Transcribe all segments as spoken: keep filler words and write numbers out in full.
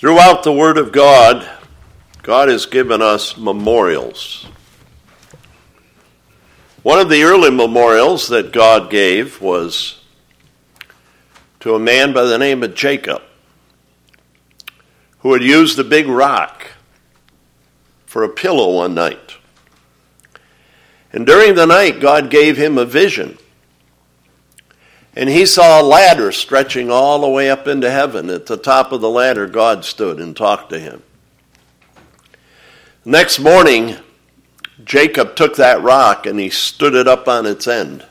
Throughout the Word of God, God has given us memorials. One of the early memorials that God gave was to a man by the name of Jacob, who had used a big rock for a pillow one night. And during the night, God gave him a vision. And he saw a ladder stretching all the way up into heaven. At the top of the ladder, God stood and talked to him. Next morning, Jacob took that rock and he stood it up on its end.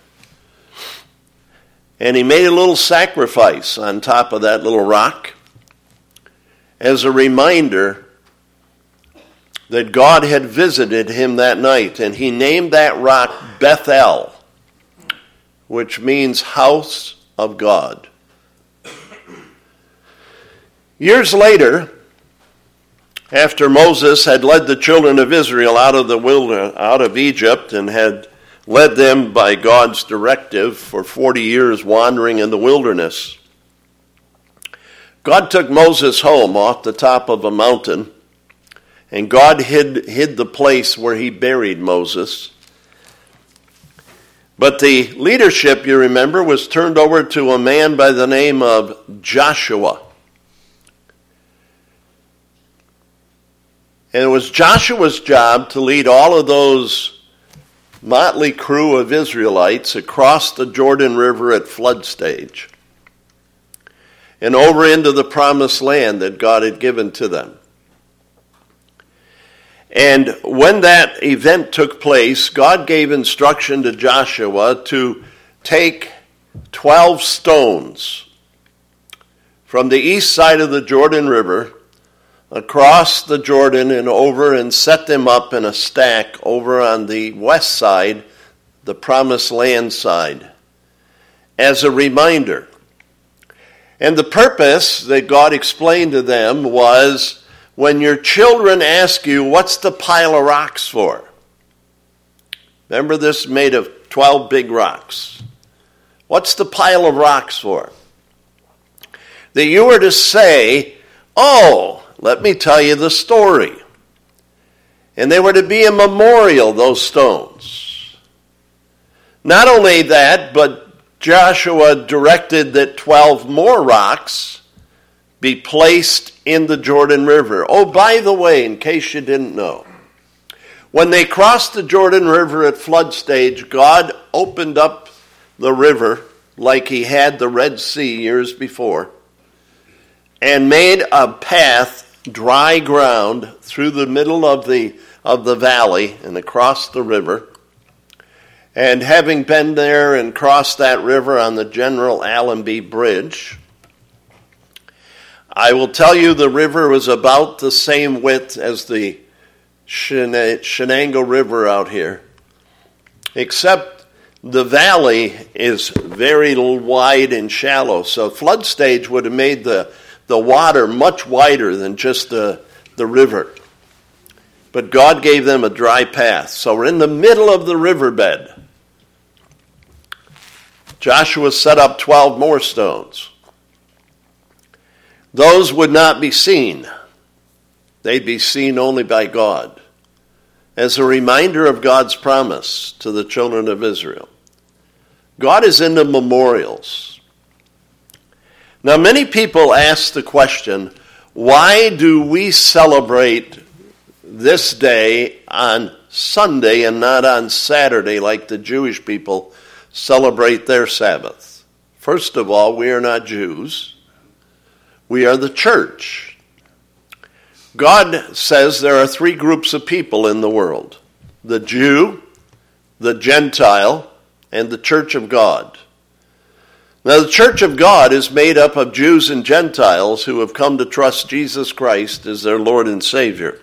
And he made a little sacrifice on top of that little rock as a reminder that God had visited him that night. And he named that rock Bethel, which means house of God. Years later, after Moses had led the children of Israel out of the wilderness, out of Egypt, and had led them by God's directive for forty years wandering in the wilderness, God took Moses home off the top of a mountain, and God hid, hid the place where he buried Moses. But the leadership, you remember, was turned over to a man by the name of Joshua. And it was Joshua's job to lead all of those motley crew of Israelites across the Jordan River at flood stage and over into the promised land that God had given to them. And when that event took place, God gave instruction to Joshua to take twelve stones from the east side of the Jordan River across the Jordan and over and set them up in a stack over on the west side, the promised land side, as a reminder. And the purpose that God explained to them was, when your children ask you, what's the pile of rocks for? Remember, this is made of twelve big rocks. What's the pile of rocks for? That you were to say, oh, let me tell you the story. And they were to be a memorial, those stones. Not only that, but Joshua directed that twelve more rocks be placed in the Jordan River. Oh, by the way, in case you didn't know, when they crossed the Jordan River at flood stage, God opened up the river like he had the Red Sea years before and made a path, dry ground, through the middle of the, of the valley and across the river. And having been there and crossed that river on the General Allenby Bridge, I will tell you the river was about the same width as the Shenango River out here, except the valley is very wide and shallow. So flood stage would have made the, the water much wider than just the, the river. But God gave them a dry path. So we're in the middle of the riverbed. Joshua set up twelve more stones. Those would not be seen. They'd be seen only by God, as a reminder of God's promise to the children of Israel. God is into memorials. Now, many people ask the question, why do we celebrate this day on Sunday and not on Saturday like the Jewish people celebrate their Sabbath? First of all, we are not Jews. We are the church. God says there are three groups of people in the world: the Jew, the Gentile, and the church of God. Now, the church of God is made up of Jews and Gentiles who have come to trust Jesus Christ as their Lord and Savior.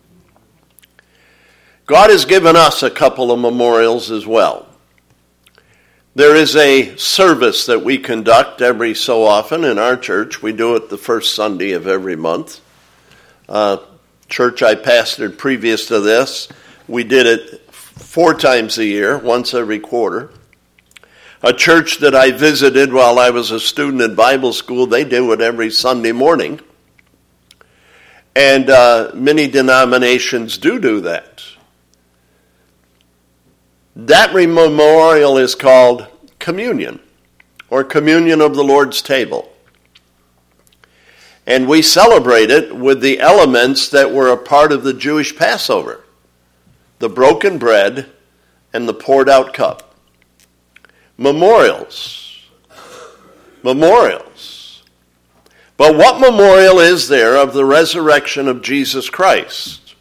God has given us a couple of memorials as well. There is a service that we conduct every so often in our church. We do it the first Sunday of every month. Uh, church I pastored previous to this, we did it four times a year, once every quarter. A church that I visited while I was a student in Bible school, they do it every Sunday morning. And uh, many denominations do do that. That memorial is called communion, or communion of the Lord's table. And we celebrate it with the elements that were a part of the Jewish Passover: the broken bread and the poured out cup. Memorials. Memorials. But what memorial is there of the resurrection of Jesus Christ?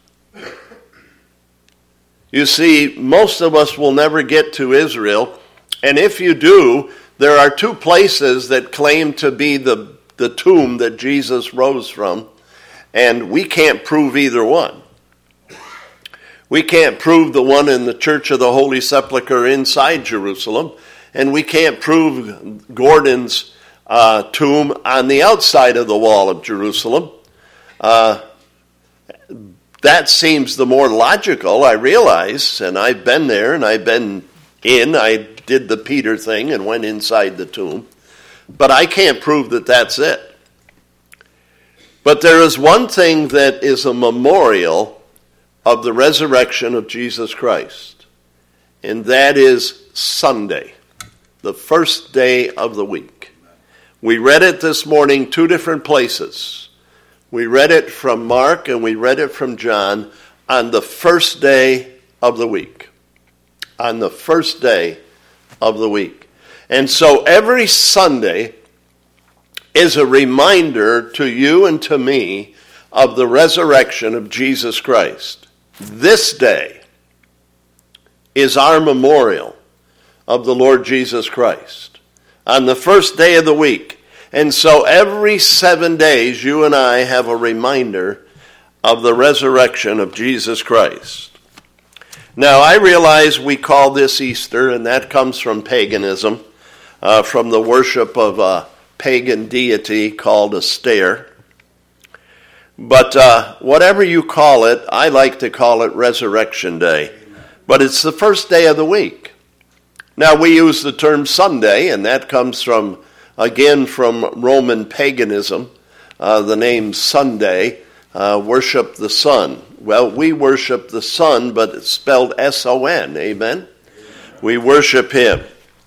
You see, most of us will never get to Israel, and if you do, there are two places that claim to be the the tomb that Jesus rose from, and we can't prove either one. We can't prove the one in the Church of the Holy Sepulchre inside Jerusalem, and we can't prove Gordon's uh, tomb on the outside of the wall of Jerusalem. Uh, that seems the more logical, I realize, and I've been there, and I've been in, I did the Peter thing and went inside the tomb. But I can't prove that that's it. But there is one thing that is a memorial of the resurrection of Jesus Christ, and that is Sunday, the first day of the week. We read it this morning two different places. We read it from Mark and we read it from John on the first day of the week. On the first day of the week. And so every Sunday is a reminder to you and to me of the resurrection of Jesus Christ. This day is our memorial of the Lord Jesus Christ on the first day of the week. And so every seven days you and I have a reminder of the resurrection of Jesus Christ. Now I realize we call this Easter, and that comes from paganism. Uh, from the worship of a pagan deity called Aster. But uh, whatever you call it, I like to call it Resurrection Day. But it's the first day of the week. Now we use the term Sunday, and that comes from, again, from Roman paganism. Uh, the name Sunday, uh, worship the sun. Well, we worship the sun, but it's spelled S O N, amen? We worship him.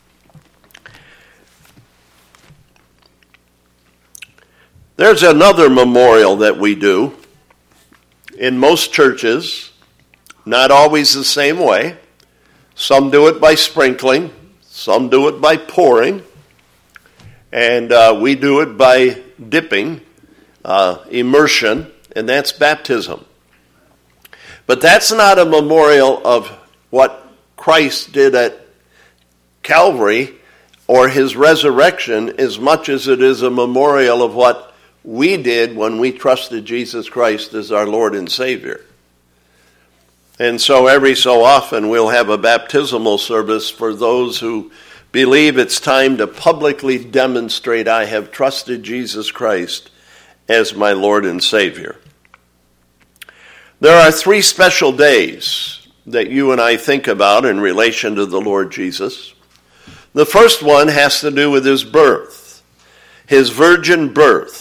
There's another memorial that we do in most churches, not always the same way. Some do it by sprinkling, some do it by pouring, and uh, we do it by dipping, uh, immersion, and that's baptism. But that's not a memorial of what Christ did at Calvary or his resurrection as much as it is a memorial of what we did when we trusted Jesus Christ as our Lord and Savior. And so every so often we'll have a baptismal service for those who believe it's time to publicly demonstrate I have trusted Jesus Christ as my Lord and Savior. There are three special days that you and I think about in relation to the Lord Jesus. The first one has to do with his birth, his virgin birth.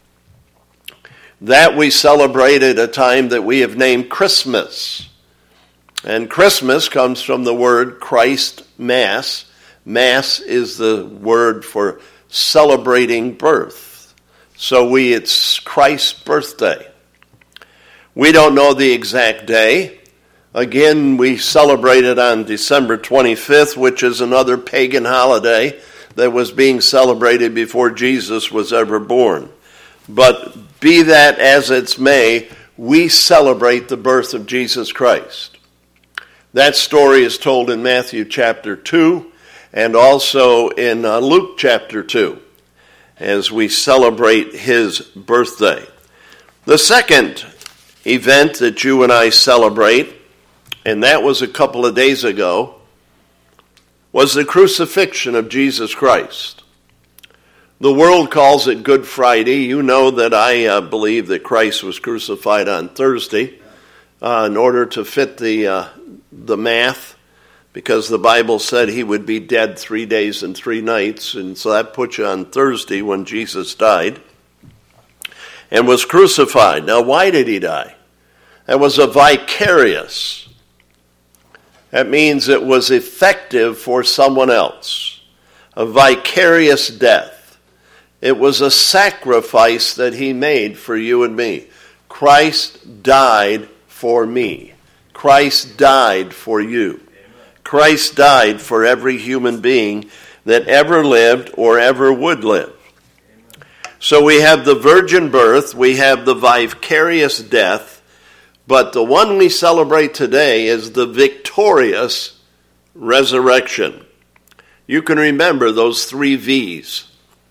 That we celebrate at a time that we have named Christmas. And Christmas comes from the word Christ Mass. Mass is the word for celebrating birth. So we, it's Christ's birthday. We don't know the exact day. Again, we celebrate it on December twenty-fifth, which is another pagan holiday that was being celebrated before Jesus was ever born. But be that as it may, we celebrate the birth of Jesus Christ. That story is told in Matthew chapter two and also in uh, Luke chapter two as we celebrate his birthday. The second event that you and I celebrate, and that was a couple of days ago, was the crucifixion of Jesus Christ. The world calls it Good Friday. You know that I uh, believe that Christ was crucified on Thursday uh, in order to fit the uh, the math, because the Bible said he would be dead three days and three nights, and so that puts you on Thursday when Jesus died. and was crucified. Now, why did he die? That was a vicarious. That means it was effective for someone else. A vicarious death. It was a sacrifice that he made for you and me. Christ died for me. Christ died for you. Christ died for every human being that ever lived or ever would live. So we have the virgin birth, we have the vicarious death, but the one we celebrate today is the victorious resurrection. You can remember those three V's.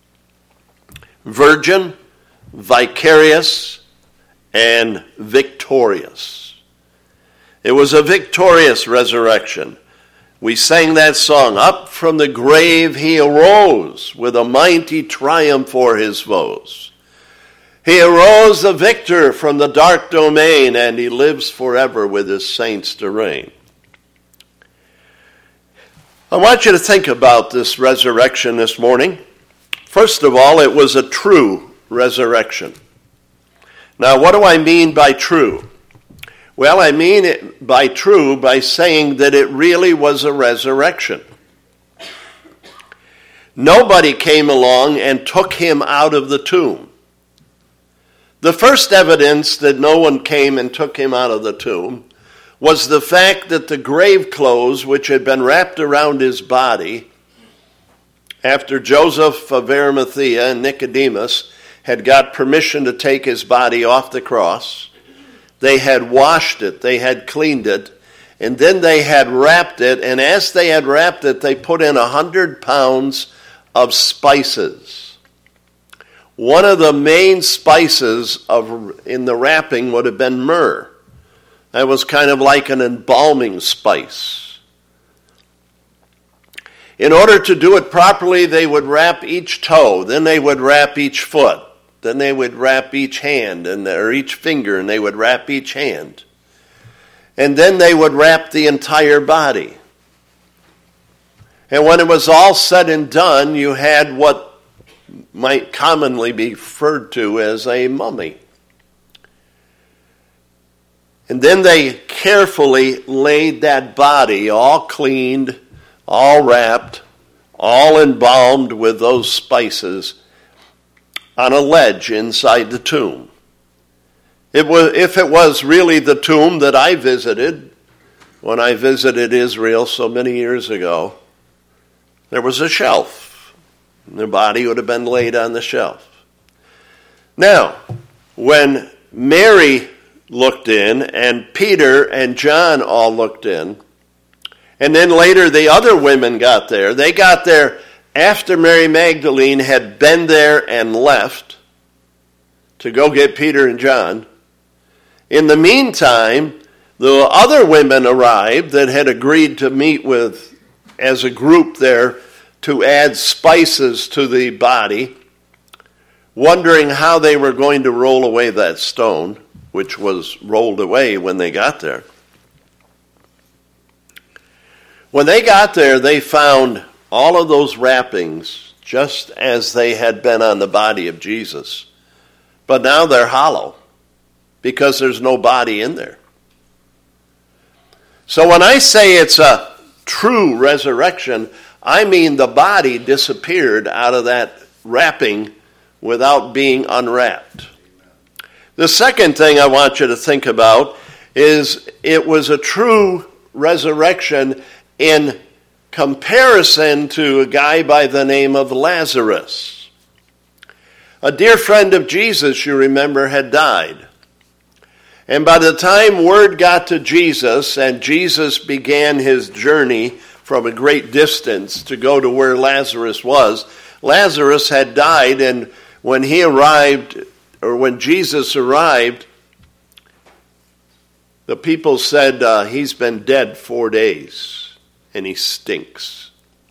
Virgin, vicarious, and victorious. It was a victorious resurrection. We sang that song, "Up from the grave he arose with a mighty triumph o'er his foes. He arose a victor from the dark domain, and he lives forever with his saints to reign." I want you to think about this resurrection this morning. First of all, it was a true resurrection. Now, what do I mean by true? Well, I mean it by true by saying that it really was a resurrection. Nobody came along and took him out of the tomb. The first evidence that no one came and took him out of the tomb was the fact that the grave clothes, which had been wrapped around his body after Joseph of Arimathea and Nicodemus had got permission to take his body off the cross, they had washed it, they had cleaned it, and then they had wrapped it, and as they had wrapped it, they put in a hundred pounds of spices. One of the main spices of in the wrapping would have been myrrh. That was kind of like an embalming spice. In order to do it properly, they would wrap each toe, then they would wrap each foot. Then they would wrap each hand, and or each finger, and they would wrap each hand. And then they would wrap the entire body. And when it was all said and done, you had what might commonly be referred to as a mummy. And then they carefully laid that body, all cleaned, all wrapped, all embalmed with those spices, on a ledge inside the tomb. It was, if it was really the tomb that I visited when I visited Israel so many years ago, there was a shelf. And the body would have been laid on the shelf. Now, when Mary looked in, and Peter and John all looked in, and then later the other women got there, they got there after Mary Magdalene had been there and left to go get Peter and John. In the meantime, the other women arrived that had agreed to meet with, as a group there, to add spices to the body, wondering how they were going to roll away that stone, which was rolled away when they got there. When they got there, they found all of those wrappings just as they had been on the body of Jesus. But now they're hollow because there's no body in there. So when I say it's a true resurrection, I mean the body disappeared out of that wrapping without being unwrapped. The second thing I want you to think about is it was a true resurrection in comparison to a guy by the name of Lazarus. A dear friend of Jesus, you remember, had died. And by the time word got to Jesus and Jesus began his journey from a great distance to go to where Lazarus was, Lazarus had died, and when he arrived, or when Jesus arrived, the people said, uh, he's been dead four days. And he stinks.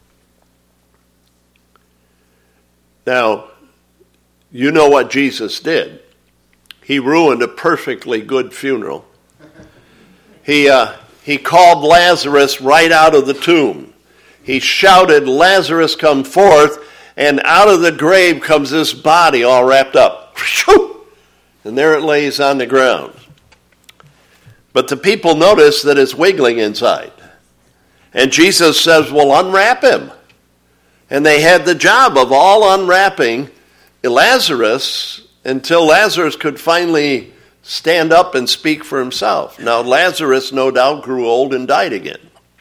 Now, you know what Jesus did. He ruined a perfectly good funeral. He, uh, he called Lazarus right out of the tomb. He shouted, "Lazarus, come forth," and out of the grave comes this body all wrapped up. And there it lays on the ground. But the people notice that it's wiggling inside. And Jesus says, well, unwrap him. And they had the job of all unwrapping Lazarus until Lazarus could finally stand up and speak for himself. Now, Lazarus, no doubt, grew old and died again.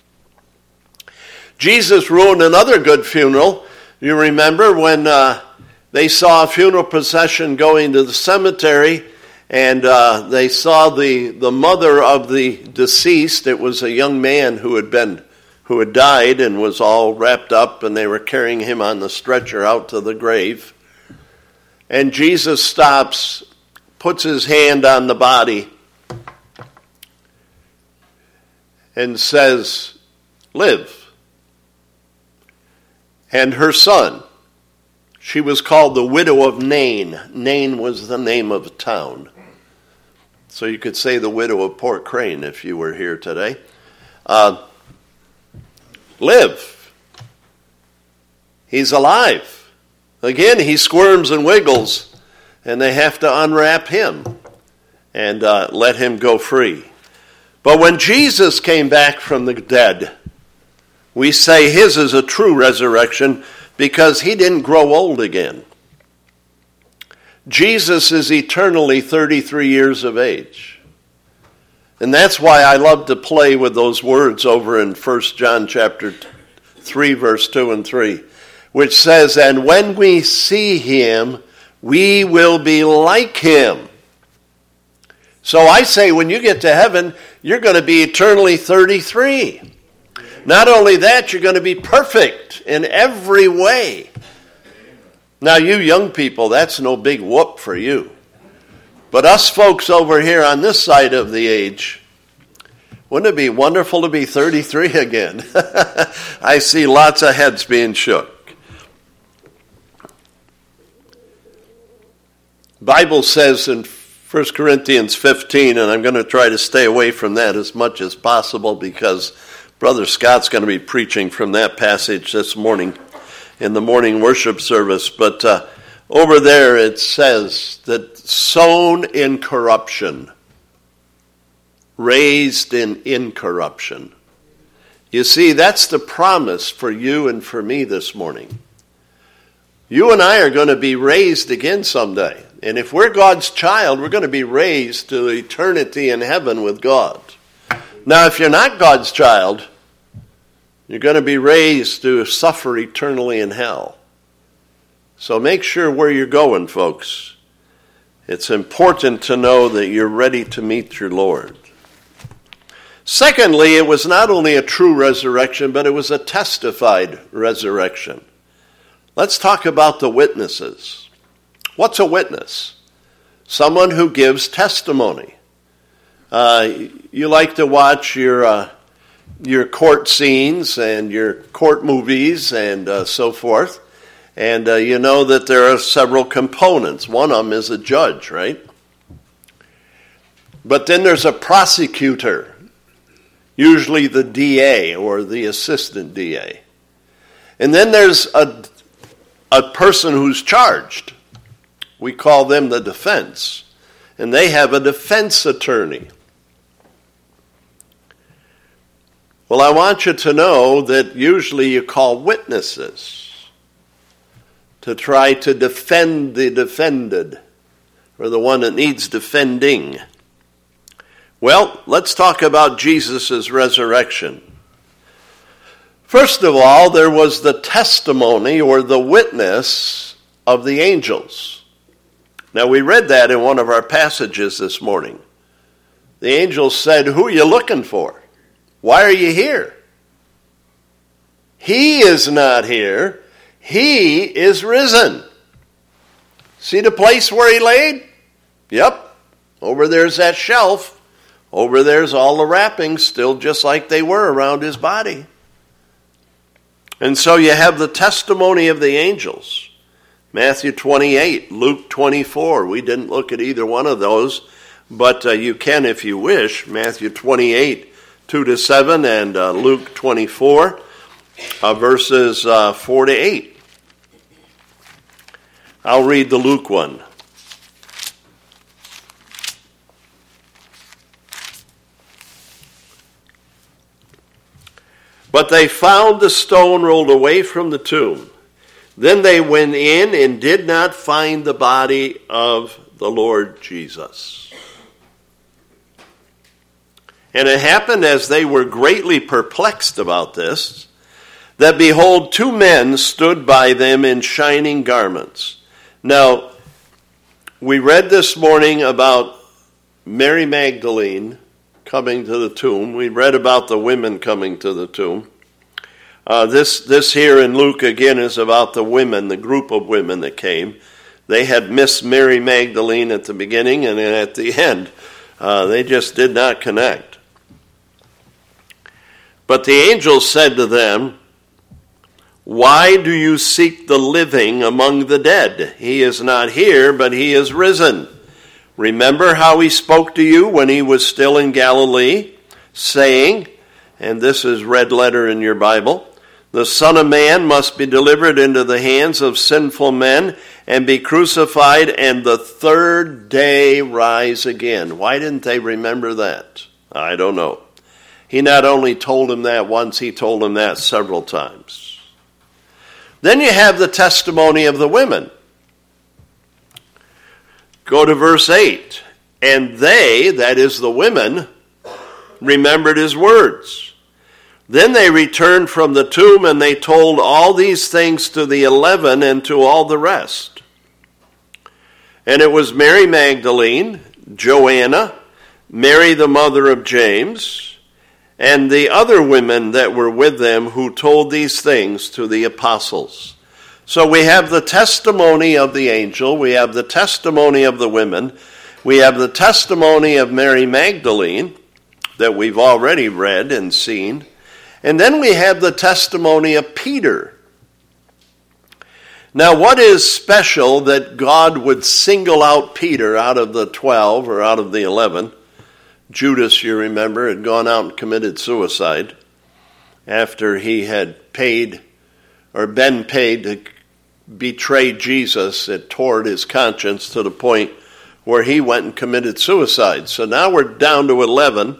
Jesus ruined another good funeral. You remember when uh, they saw a funeral procession going to the cemetery, and uh, they saw the, the mother of the deceased. It was a young man who had been who had died and was all wrapped up, and they were carrying him on the stretcher out to the grave. And Jesus stops, puts his hand on the body, and says, live. And her son, she was called the widow of Nain. Nain was the name of a town. So you could say the widow of Port Crane if you were here today. Uh, live. He's alive. Again, he squirms and wiggles, and they have to unwrap him and uh, let him go free. But when Jesus came back from the dead, we say his is a true resurrection because he didn't grow old again. Jesus is eternally thirty-three years of age. And that's why I love to play with those words over in First John chapter three, verse two and three, which says, and when we see him, we will be like him. So I say when you get to heaven, you're going to be eternally thirty-three. Not only that, you're going to be perfect in every way. Now, you young people, that's no big whoop for you. But us folks over here on this side of the age, wouldn't it be wonderful to be thirty-three again? I see lots of heads being shook. The Bible says in First Corinthians fifteen, and I'm going to try to stay away from that as much as possible because Brother Scott's going to be preaching from that passage this morning in the morning worship service. But uh, over there it says that sown in corruption, raised in incorruption. You see, that's the promise for you and for me this morning. You and I are going to be raised again someday. And if we're God's child, we're going to be raised to eternity in heaven with God. Now, if you're not God's child, you're going to be raised to suffer eternally in hell. So make sure where you're going, folks. It's important to know that you're ready to meet your Lord. Secondly, it was not only a true resurrection, but it was a testified resurrection. Let's talk about the witnesses. What's a witness? Someone who gives testimony. Uh, you like to watch your uh, your court scenes and your court movies and uh, so forth. And uh, you know that there are several components. One of them is a judge, right? But then there's a prosecutor, usually the D A or the assistant D A. And then there's a, a person who's charged. We call them the defense. And they have a defense attorney. Well, I want you to know that usually you call witnesses to try to defend the defended, or the one that needs defending. Well, let's talk about Jesus' resurrection. First of all, there was the testimony or the witness of the angels. Now, we read that in one of our passages this morning. The angels said, "Who are you looking for? Why are you here? He is not here. He is risen." See the place where he laid? Yep. Over there's that shelf. Over there's all the wrappings, still just like they were around his body. And so you have the testimony of the angels. Matthew twenty-eight, Luke twenty-four. We didn't look at either one of those, but uh, you can if you wish. Matthew twenty-eight, two to seven, and uh, Luke twenty-four, uh, verses uh, four to eight. I'll read the Luke one. But they found the stone rolled away from the tomb. Then they went in and did not find the body of the Lord Jesus. And it happened as they were greatly perplexed about this, that behold, two men stood by them in shining garments. Now, we read this morning about Mary Magdalene coming to the tomb. We read about the women coming to the tomb. Uh, this, this here in Luke again is about the women, the group of women that came. They had missed Mary Magdalene at the beginning, and then at the end, uh, they just did not connect. But the angel said to them, "Why do you seek the living among the dead? He is not here, but he is risen. Remember how he spoke to you when he was still in Galilee, saying," and this is red letter in your Bible, "The Son of Man must be delivered into the hands of sinful men and be crucified, and the third day rise again." Why didn't they remember that? I don't know. He not only told him that once, he told him that several times. Then you have the testimony of the women. Go to verse eight. "And they," that is the women, "remembered his words. Then they returned from the tomb, and they told all these things to the eleven and to all the rest. And it was Mary Magdalene, Joanna, Mary the mother of James, and the other women that were with them who told these things to the apostles." So we have the testimony of the angel, we have the testimony of the women, we have the testimony of Mary Magdalene that we've already read and seen, and then we have the testimony of Peter. Now, what is special that God would single out Peter out of the twelve or out of the eleven? Judas, you remember, had gone out and committed suicide after he had paid or been paid to betray Jesus. It tore his conscience to the point where he went and committed suicide. So now we're down to eleven.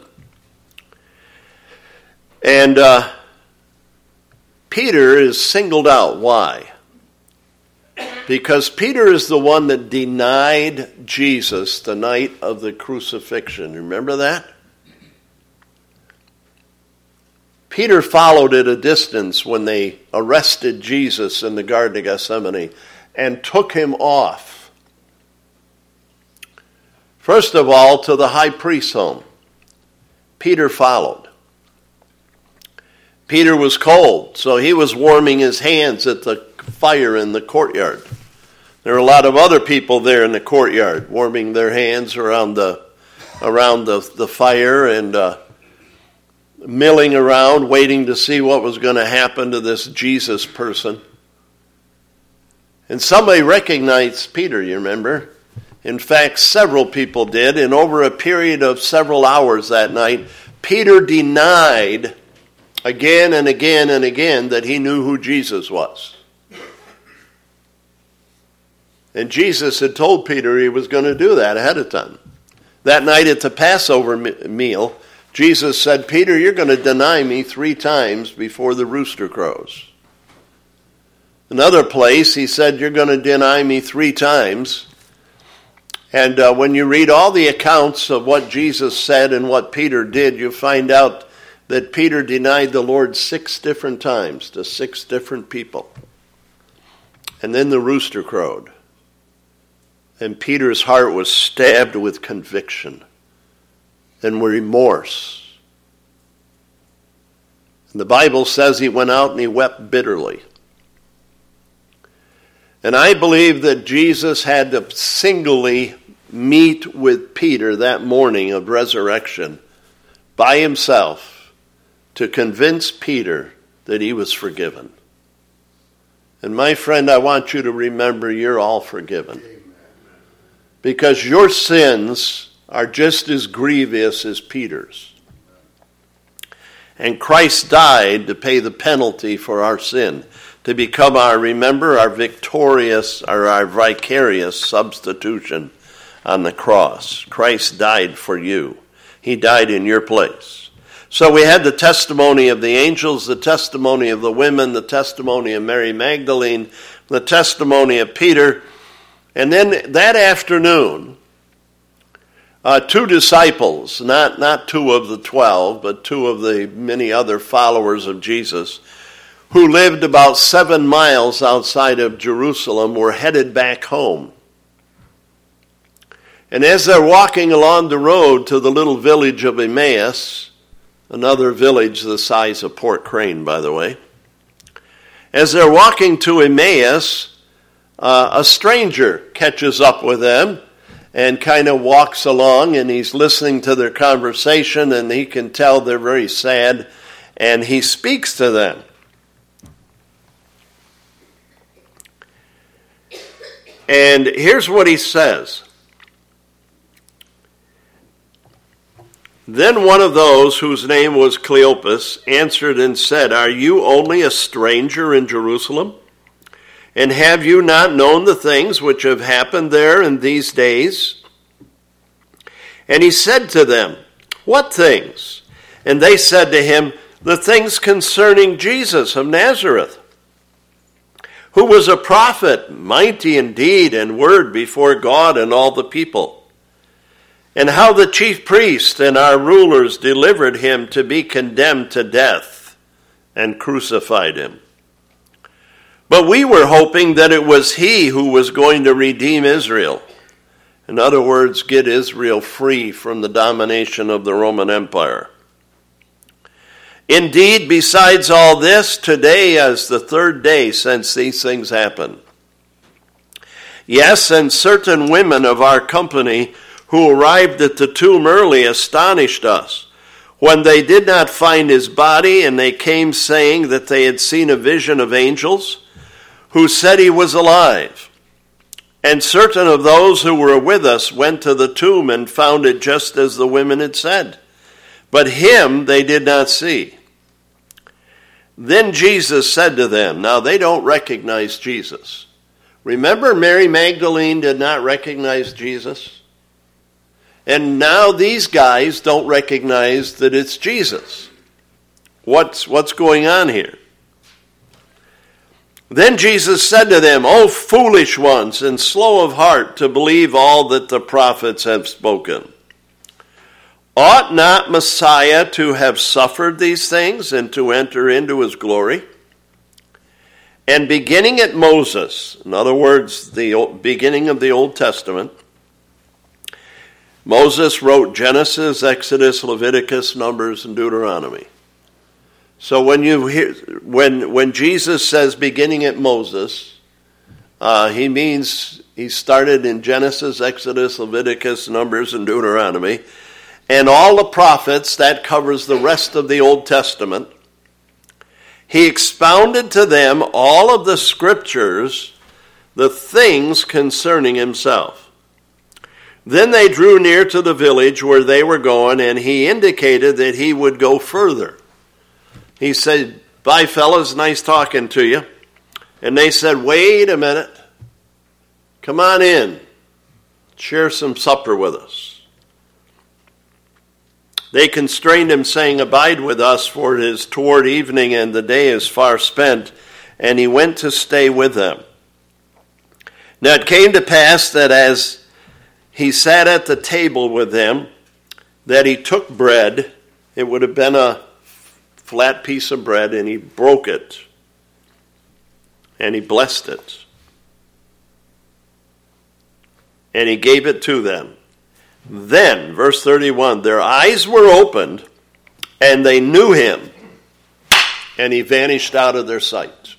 And uh, Peter is singled out. Why? Because Peter is the one that denied Jesus the night of the crucifixion. Remember that? Peter followed at a distance when they arrested Jesus in the Garden of Gethsemane and took him off. First of all, to the high priest's home. Peter followed. Peter was cold, so he was warming his hands at the fire in the courtyard. There were a lot of other people there in the courtyard warming their hands around the around the, the fire and uh, milling around, waiting to see what was going to happen to this Jesus person. And somebody recognized Peter, you remember? In fact, several people did. And over a period of several hours that night, Peter denied again and again and again that he knew who Jesus was. And Jesus had told Peter he was going to do that ahead of time. That night at the Passover meal, Jesus said, "Peter, you're going to deny me three times before the rooster crows." Another place, he said, "You're going to deny me three times." And uh, when you read all the accounts of what Jesus said and what Peter did, you find out that Peter denied the Lord six different times to six different people. And then the rooster crowed. And Peter's heart was stabbed with conviction and remorse. And the Bible says he went out and he wept bitterly. And I believe that Jesus had to singly meet with Peter that morning of resurrection by himself to convince Peter that he was forgiven. And my friend, I want you to remember you're all forgiven. Because your sins are just as grievous as Peter's. And Christ died to pay the penalty for our sin, to become our, remember, our victorious, or our vicarious substitution on the cross. Christ died for you. He died in your place. So we had the testimony of the angels, the testimony of the women, the testimony of Mary Magdalene, the testimony of Peter. And then that afternoon, uh, two disciples, not, not two of the twelve, but two of the many other followers of Jesus, who lived about seven miles outside of Jerusalem, were headed back home. And as they're walking along the road to the little village of Emmaus, another village the size of Port Crane, by the way, as they're walking to Emmaus, uh, a stranger catches up with them and kind of walks along, and he's listening to their conversation, and he can tell they're very sad, and he speaks to them. And here's what he says. Then one of those whose name was Cleopas answered and said, "Are you only a stranger in Jerusalem? And have you not known the things which have happened there in these days?" And he said to them, "What things?" And they said to him, "The things concerning Jesus of Nazareth, who was a prophet, mighty in deed and word before God and all the people. And how the chief priests and our rulers delivered him to be condemned to death and crucified him. But we were hoping that it was he who was going to redeem Israel." In other words, get Israel free from the domination of the Roman Empire. "Indeed, besides all this, today is the third day since these things happened. Yes, and certain women of our company who arrived at the tomb early astonished us when they did not find his body, and they came saying that they had seen a vision of angels who said he was alive. And certain of those who were with us went to the tomb and found it just as the women had said. But him they did not see." Then Jesus said to them, now they don't recognize Jesus. Remember, Mary Magdalene did not recognize Jesus? And now these guys don't recognize that it's Jesus. What's, what's going on here? Then Jesus said to them, "O foolish ones, and slow of heart to believe all that the prophets have spoken. Ought not Messiah to have suffered these things and to enter into his glory?" And beginning at Moses, in other words, the beginning of the Old Testament, Moses wrote Genesis, Exodus, Leviticus, Numbers, and Deuteronomy. So when you hear when when Jesus says beginning at Moses, uh, he means he started in Genesis, Exodus, Leviticus, Numbers, and Deuteronomy, and all the prophets. That covers the rest of the Old Testament. He expounded to them all of the scriptures, the things concerning himself. Then they drew near to the village where they were going, and he indicated that he would go further. He said, "Bye, fellas, nice talking to you." And they said, "Wait a minute. Come on in. Share some supper with us." They constrained him, saying, "Abide with us, for it is toward evening, and the day is far spent." And he went to stay with them. Now it came to pass that as he sat at the table with them, that he took bread. It would have been a flat piece of bread, and he broke it, and he blessed it, and he gave it to them. Then, verse thirty-one, their eyes were opened, and they knew him, and he vanished out of their sight.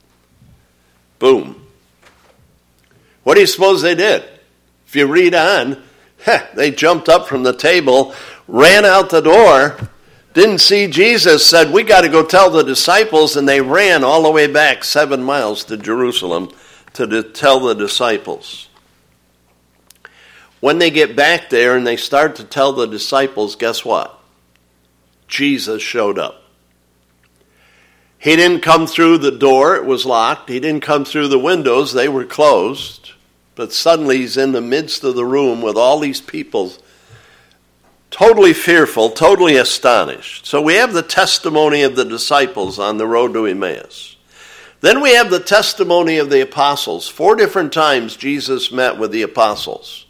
Boom. What do you suppose they did? If you read on, they jumped up from the table, ran out the door, didn't see Jesus, said, "We got to go tell the disciples," and they ran all the way back seven miles to Jerusalem to tell the disciples. When they get back there and they start to tell the disciples, guess what? Jesus showed up. He didn't come through the door, it was locked. He didn't come through the windows, they were closed. But suddenly he's in the midst of the room with all these people totally fearful, totally astonished. So we have the testimony of the disciples on the road to Emmaus. Then we have the testimony of the apostles. Four different times Jesus met with the apostles.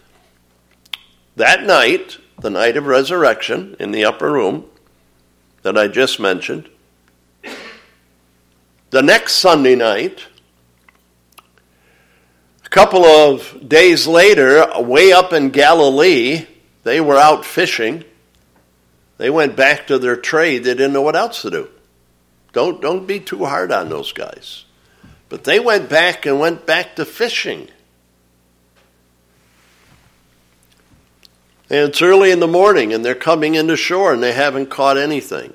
That night, the night of resurrection, in the upper room that I just mentioned. The next Sunday night, a couple of days later, way up in Galilee, they were out fishing. They went back to their trade. They didn't know what else to do. Don't, don't be too hard on those guys. But they went back and went back to fishing. And it's early in the morning, and they're coming into shore, and they haven't caught anything.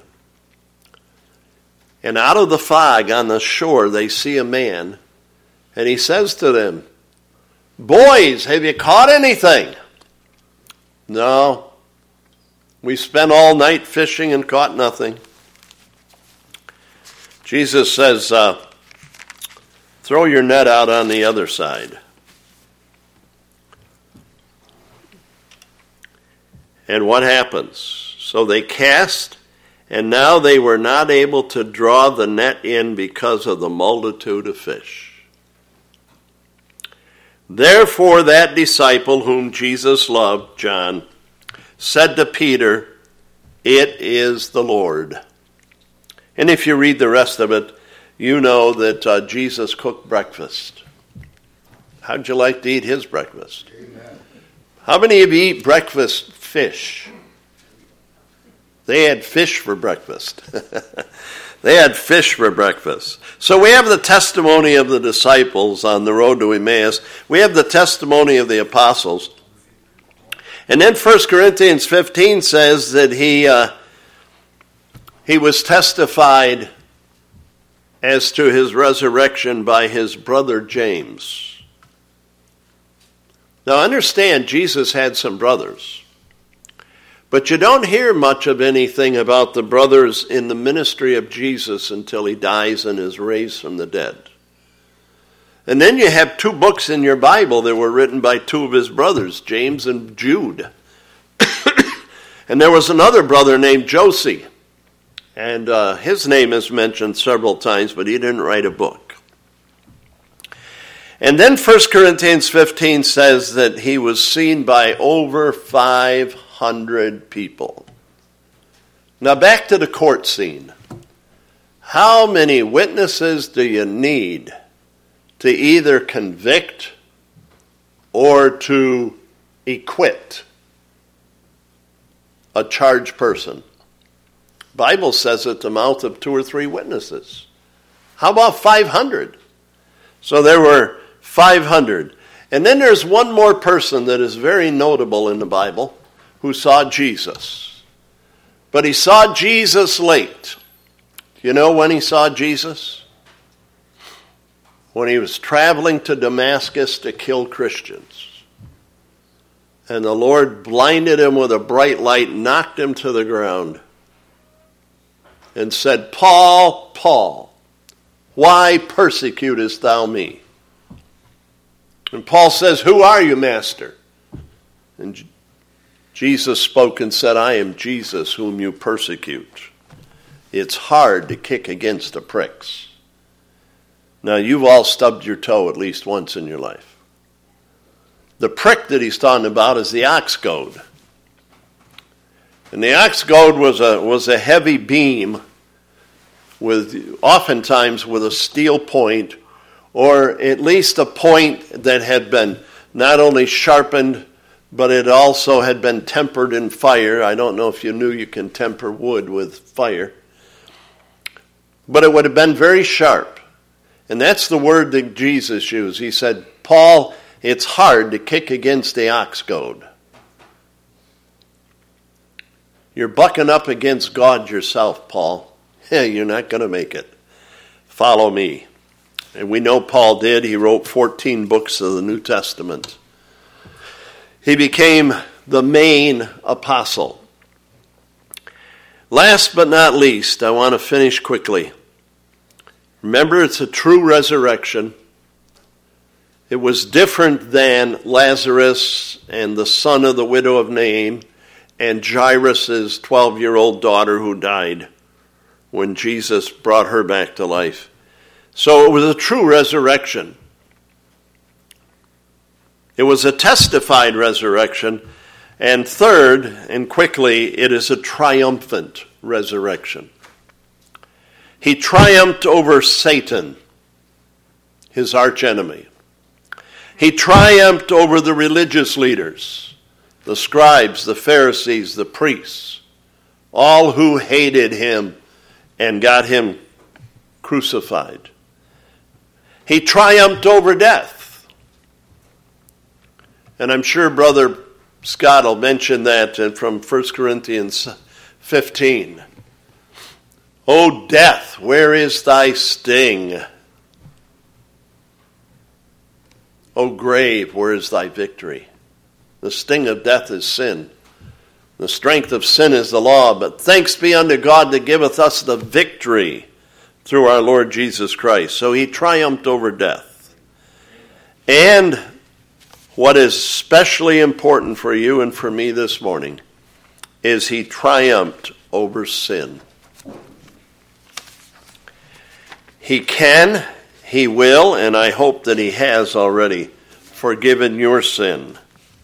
And out of the fog on the shore, they see a man, and he says to them, "Boys, have you caught anything?" "No, we spent all night fishing and caught nothing." Jesus says, uh, "Throw your net out on the other side." And what happens? So they cast, and now they were not able to draw the net in because of the multitude of fish. Therefore that disciple whom Jesus loved, John, said to Peter, "It is the Lord." And if you read the rest of it, you know that uh, Jesus cooked breakfast. How'd you like to eat his breakfast? Amen. How many of you eat breakfast fish? They had fish for breakfast. They had fish for breakfast. So we have the testimony of the disciples on the road to Emmaus. We have the testimony of the apostles. And then First Corinthians fifteen says that he... Uh, He was testified as to his resurrection by his brother James. Now understand, Jesus had some brothers. But you don't hear much of anything about the brothers in the ministry of Jesus until he dies and is raised from the dead. And then you have two books in your Bible that were written by two of his brothers, James and Jude. And there was another brother named Josie. And uh, his name is mentioned several times, but he didn't write a book. And then First Corinthians fifteen says that he was seen by over five hundred people. Now back to the court scene. How many witnesses do you need to either convict or to acquit a charged person? Bible says at the mouth of two or three witnesses. How about five hundred? So there were five hundred. And then there's one more person that is very notable in the Bible who saw Jesus. But he saw Jesus late. Do you know when he saw Jesus? When he was traveling to Damascus to kill Christians. And the Lord blinded him with a bright light, knocked him to the ground, and said, "Paul, Paul, why persecutest thou me?" And Paul says, "Who are you, Master?" And Jesus spoke and said, "I am Jesus whom you persecute." It's hard to kick against the pricks. Now, you've all stubbed your toe at least once in your life. The prick that he's talking about is the ox goad. And the ox goad was a was a heavy beam with oftentimes with a steel point, or at least a point that had been not only sharpened, but it also had been tempered in fire. I don't know if you knew you can temper wood with fire. But it would have been very sharp. And that's the word that Jesus used. He said, "Paul, it's hard to kick against the ox goad. You're bucking up against God yourself, Paul. You're not going to make it. Follow me." And we know Paul did. He wrote fourteen books of the New Testament. He became the main apostle. Last but not least, I want to finish quickly. Remember, it's a true resurrection. It was different than Lazarus and the son of the widow of Nain and Jairus' twelve-year-old daughter who died when Jesus brought her back to life. So it was a true resurrection. It was a testified resurrection. And third, and quickly, it is a triumphant resurrection. He triumphed over Satan, his archenemy. He triumphed over the religious leaders, the scribes, the Pharisees, the priests, all who hated him and got him crucified. He triumphed over death. And I'm sure Brother Scott will mention that from First Corinthians fifteen. O death, where is thy sting? O grave, where is thy victory? The sting of death is sin. The strength of sin is the law. But thanks be unto God that giveth us the victory through our Lord Jesus Christ. So he triumphed over death. And what is especially important for you and for me this morning is he triumphed over sin. He can, he will, and I hope that he has already forgiven your sin.